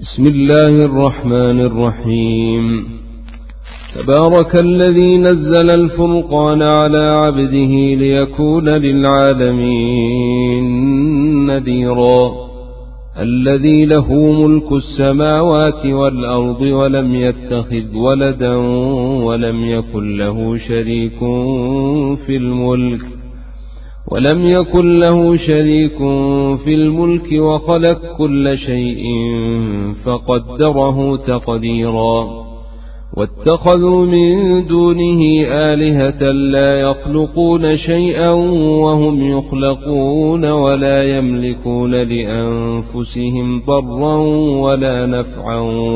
بسم الله الرحمن الرحيم. تبارك الذي نزل الفرقان على عبده ليكون للعالمين نذيرا. الذي له ملك السماوات والأرض ولم يتخذ ولدا ولم يكن له شريك في الملك وخلق كل شيء فقدره تقديرا. واتخذوا من دونه آلهة لا يخلقون شيئا وهم يخلقون ولا يملكون لأنفسهم ضرا ولا نفعا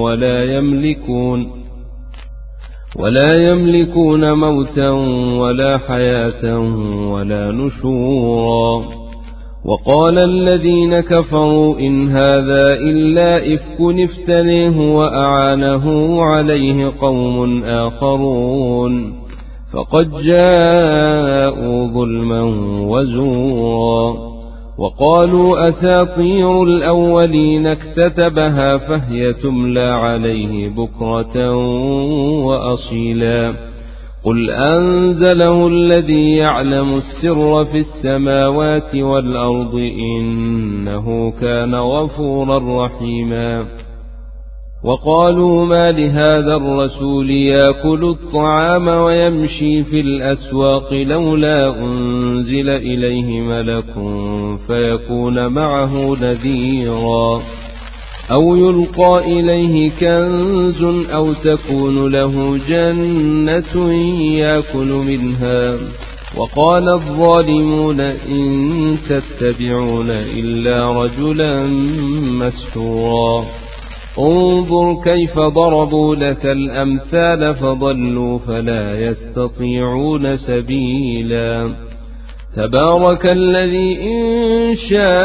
ولا يملكون موتا ولا حياة ولا نشورا. وقال الذين كفروا إن هذا إلا إفك افتريه وأعانه عليه قوم آخرون فقد جاءوا ظلما وزورا. وقالوا أساطير الأولين اكتتبها فهي تملى عليه بكرة وأصيلا. قل أنزله الذي يعلم السر في السماوات والأرض إنه كان غفورا رحيما. وقالوا ما لهذا الرسول يأكل الطعام ويمشي في الأسواق لولا أنزل إليه ملك فيكون معه نذيرا أو يلقى إليه كنز أو تكون له جنة يأكل منها. وقال الظالمون إن تتبعون إلا رجلا مسحورا. انظر كيف ضربوا لك الأمثال فضلوا فلا يستطيعون سبيلا. تبارك الذي إن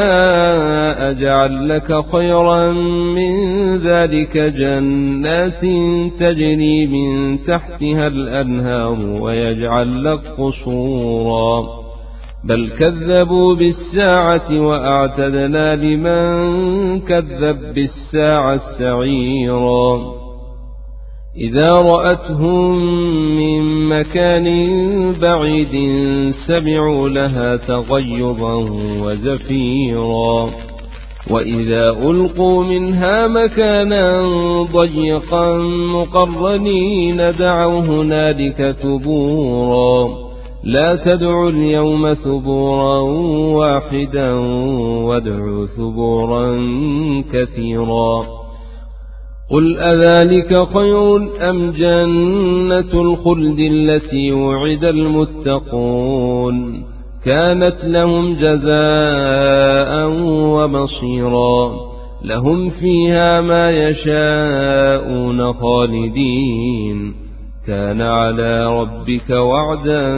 شاء جعل لك خيرا من ذلك جنات تجري من تحتها الأنهار ويجعل لك قصورا. بل كذبوا بالساعة وأعتدنا لمن كذب بالساعة سعيرا. إذا رأتهم من مكان بعيد سمعوا لها تغيظا وزفيرا. وإذا ألقوا منها مكانا ضيقا مقرنين دعوا هنالك ثبورا. لا تدعوا اليوم ثبورا واحدا وادعوا ثبورا كثيرا. قل أذلك خير أم جنة الخلد التي وعد المتقون كانت لهم جزاء ومصيرا. لهم فيها ما يشاءون خالدين كان على ربك وعدا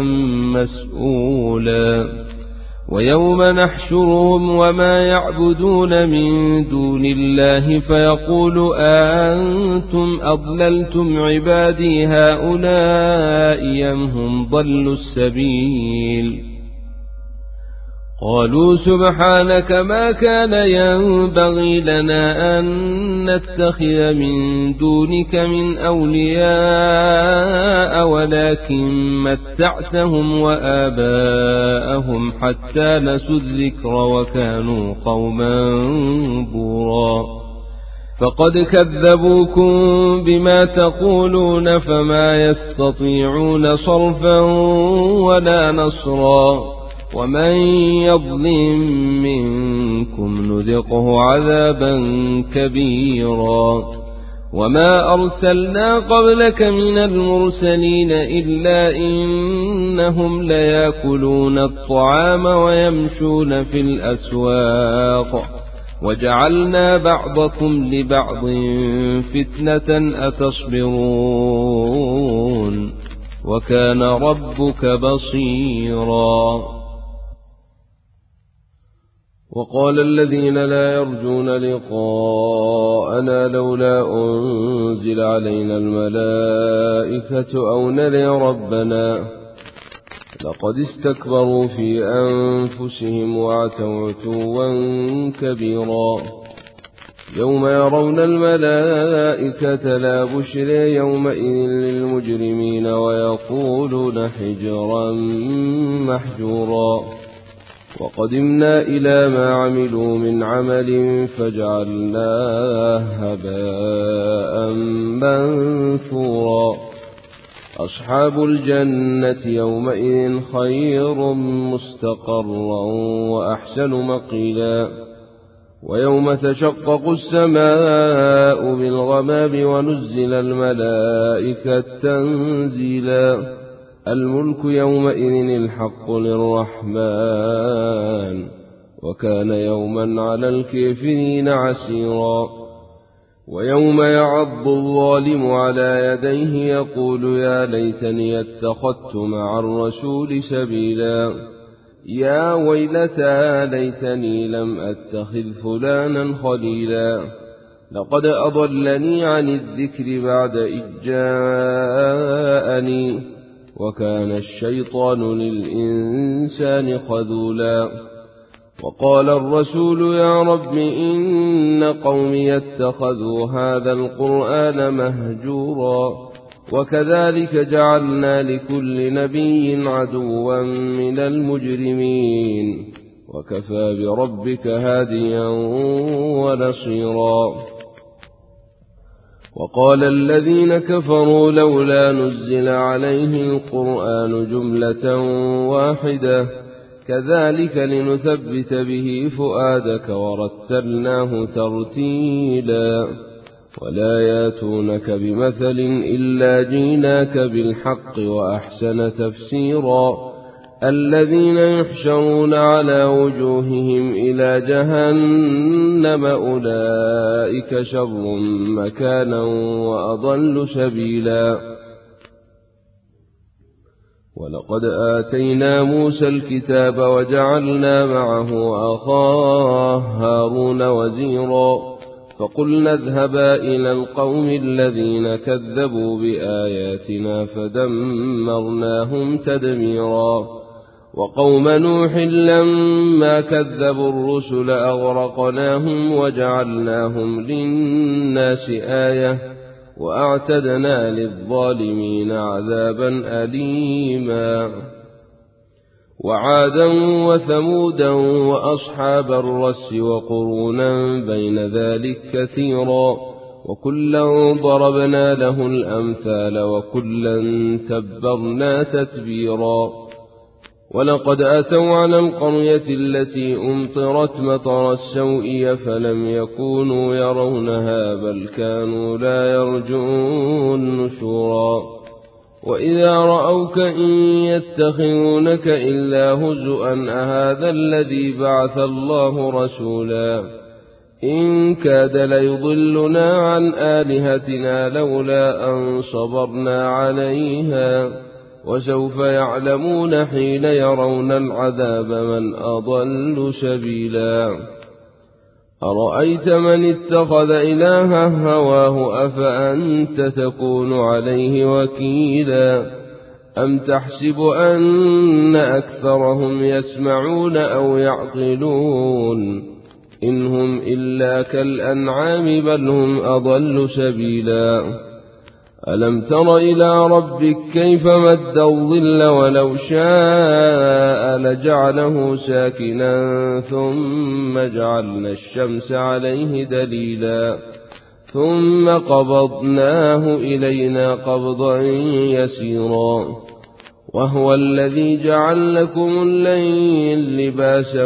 مسئولا. ويوم نحشرهم وما يعبدون من دون الله فيقول أنتم أضللتم عبادي هؤلاء أم هم ضلوا السبيل. قالوا سبحانك ما كان ينبغي لنا أن نتخذ من دونك من أولياء ولكن متعتهم وآباءهم حتى نسوا الذكر وكانوا قوما بورا. فقد كذبوكم بما تقولون فما يستطيعون صرفا ولا نصرا. ومن يظلم منكم نذقه عذابا كبيرا. وما أرسلنا قبلك من المرسلين إلا إنهم ليأكلون الطعام ويمشون في الأسواق وجعلنا بعضكم لبعض فتنة أتصبرون وكان ربك بصيرا. وقال الذين لا يرجون لقاءنا لولا أنزل علينا الملائكة أو نري ربنا لقد استكبروا في أنفسهم وعتوا عتوا كبيرا. يوم يرون الملائكة لا بشر يومئذ للمجرمين ويقولون حجرا محجورا وقدمنا إلى ما عملوا من عمل فجعلناه هباء منثورا أصحاب الجنة يومئذ خير مستقرا وأحسن مقيلا ويوم تشقق السماء بالغمام ونزل الملائكة تنزيلا الملك يومئذ الحق للرحمن وكان يوما على الكافرين عسيرا ويوم يعض الظالم على يديه يقول يا ليتني اتخذت مع الرسول سبيلا يا ويلتى ليتني لم أتخذ فلانا خليلا لقد أضلني عن الذكر بعد إذ جاءني وكان الشيطان للإنسان خذولا وقال الرسول يا رب إن قومي اتخذوا هذا القرآن مهجورا وكذلك جعلنا لكل نبي عدوا من المجرمين وكفى بربك هاديا ونصيرا وقال الذين كفروا لولا نزل عليه القرآن جملة واحدة كذلك لنثبت به فؤادك ورتلناه ترتيلا ولا ياتونك بمثل إلا جيناك بالحق وأحسن تفسيرا الذين يحشرون على وجوههم إلى جهنم أولئك شر مكانا وأضل سبيلا ولقد آتينا موسى الكتاب وجعلنا معه أخاه هارون وزيرا فقلنا اذهبا إلى القوم الذين كذبوا بآياتنا فدمرناهم تدميرا وقوم نوح لما كذبوا الرسل أغرقناهم وجعلناهم للناس آية وأعتدنا للظالمين عذابا أليما وعادا وثمودا وأصحاب الرس وقرونا بين ذلك كثيرا وكلا ضربنا له الأمثال وكلا تبرنا تتبيرا ولقد أتوا على القرية التي أمطرت مطر السوء فلم يكونوا يرونها بل كانوا لا يرجون نشورا وإذا رأوك إن يتخذونك إلا هزؤا أهذا الذي بعث الله رسولا إن كاد ليضلنا عن آلهتنا لولا أن صبرنا عليها وسوف يعلمون حين يرون العذاب من أضل سبيلا أرأيت من اتخذ إلهه هواه أفأنت تكون عليه وكيلا أم تحسب أن أكثرهم يسمعون أو يعقلون إن هم إلا كالأنعام بل هم أضل سبيلا ألم تر إلى ربك كيف مد الظل ولو شاء لجعله ساكنا ثم جعلنا الشمس عليه دليلا ثم قبضناه إلينا قبضا يسيرا وهو الذي جعل لكم الليل لباسا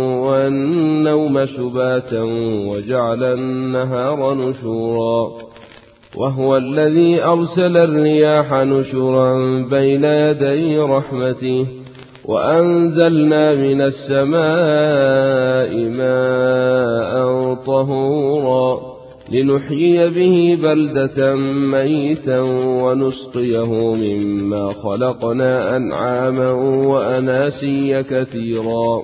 والنوم سباتا وجعل النهار نشورا وهو الذي أرسل الرياح نشرا بين يدي رحمته وأنزلنا من السماء ماء طهورا لنحيي به بلدة ميتا ونسقيه مما خلقنا أنعاما وأناسيا كثيرا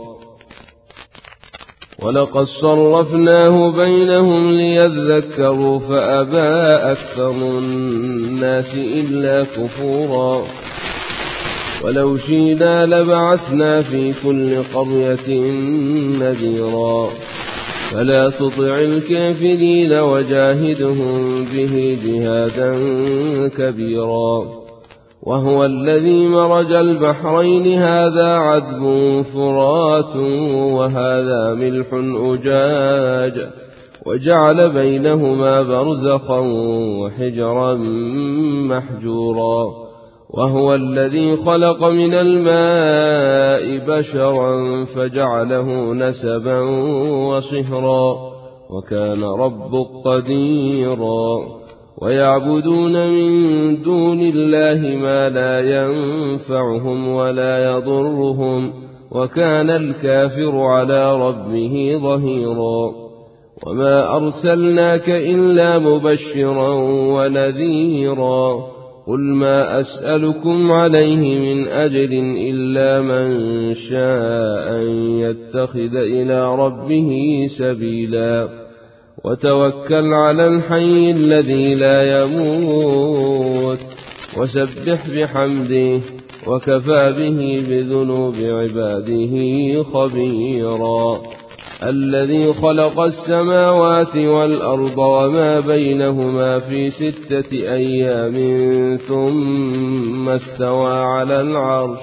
ولقد صرفناه بينهم ليذكروا فأبى أكثر الناس إلا كفورا ولو شئنا لبعثنا في كل قرية نذيرا فلا تطع الكافرين وجاهدهم به جهادا كبيرا. وهو الذي مرج البحرين هذا عذب فرات وهذا ملح أجاج وجعل بينهما برزخا وحجرا محجورا. وهو الذي خلق من الماء بشرا فجعله نسبا وصهرا وكان ربك قديرا. ويعبدون من دون الله ما لا ينفعهم ولا يضرهم وكان الكافر على ربه ظهيرا. وما أرسلناك إلا مبشرا ونذيرا. قل ما أسألكم عليه من أجر إلا من شاء أن يتخذ إلى ربه سبيلا. وتوكل على الحي الذي لا يموت وسبح بحمده وكفى به بذنوب عباده خبيرا. الذي خلق السماوات والأرض وما بينهما في 6 أيام ثم استوى على العرش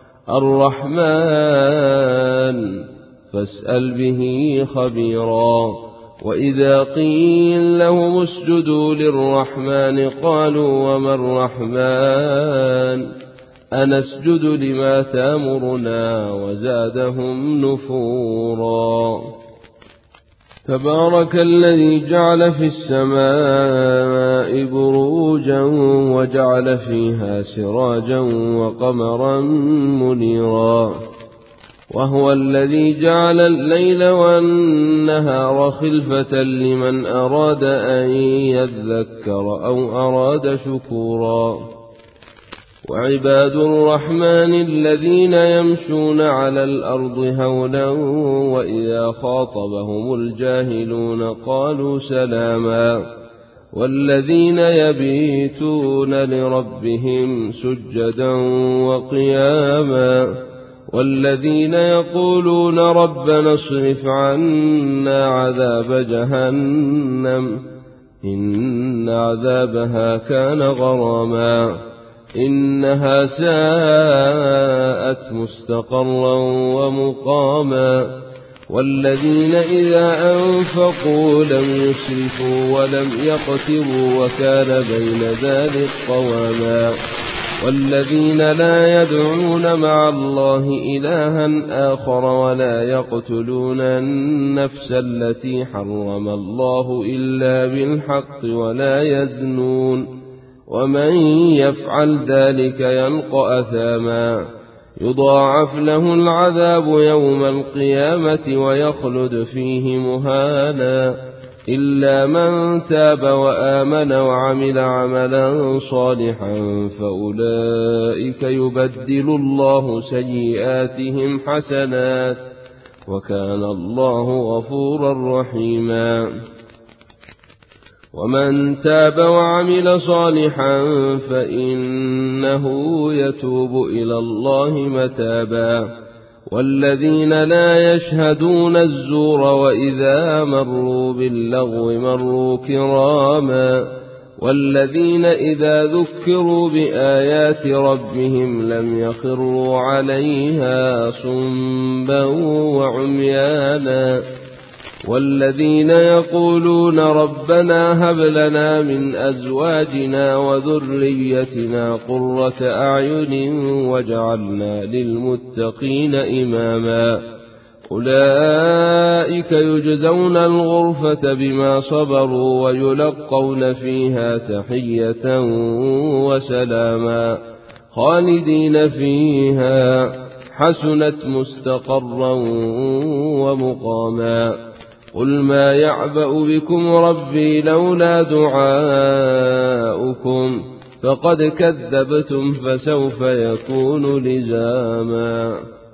الرحمن فاسأل به خبيرا. وإذا قيل لهم اسجدوا للرحمن قالوا وما الرحمن أنسجد لما تأمرنا وزادهم نفورا. تبارك الذي جعل في السماء بروجا وجعل فيها سراجا وقمرا منيرا. وهو الذي جعل الليل والنهار خلفة لمن أراد أن يذكر أو أراد شكورا. وعباد الرحمن الذين يمشون على الأرض هونا وإذا خاطبهم الجاهلون قالوا سلاما. والذين يبيتون لربهم سجدا وقياما. والذين يقولون ربنا اصرف عنا عذاب جهنم إن عذابها كان غراما إنها ساءت مستقرا ومقاما. والذين إذا أنفقوا لم يسرفوا ولم يقتروا وكان بين ذلك قواما. والذين لا يدعون مع الله إلها آخر ولا يقتلون النفس التي حرم الله إلا بالحق ولا يزنون ومن يفعل ذلك يلقى أثاما يضاعف له العذاب يوم القيامة ويخلد فيه مهانا إلا من تاب وآمن وعمل عملا صالحا فأولئك يبدل الله سيئاتهم حسنات وكان الله غفورا رحيما. ومن تاب وعمل صالحا فإنه يتوب إلى الله متابا. والذين لا يشهدون الزور وإذا مروا باللغو مروا كراما. والذين إذا ذكروا بآيات ربهم لم يخروا عليها صما وعميانا. والذين يقولون ربنا هب لنا من أزواجنا وذريتنا قرة أعين واجعلنا للمتقين إماما. أولئك يجزون الغرفة بما صبروا ويلقون فيها تحية وسلاما خالدين فيها حسنت مستقرا ومقاما. قل ما يعبأ بكم ربي لولا دعاؤكم فقد كذبتم فسوف يكون لزاما.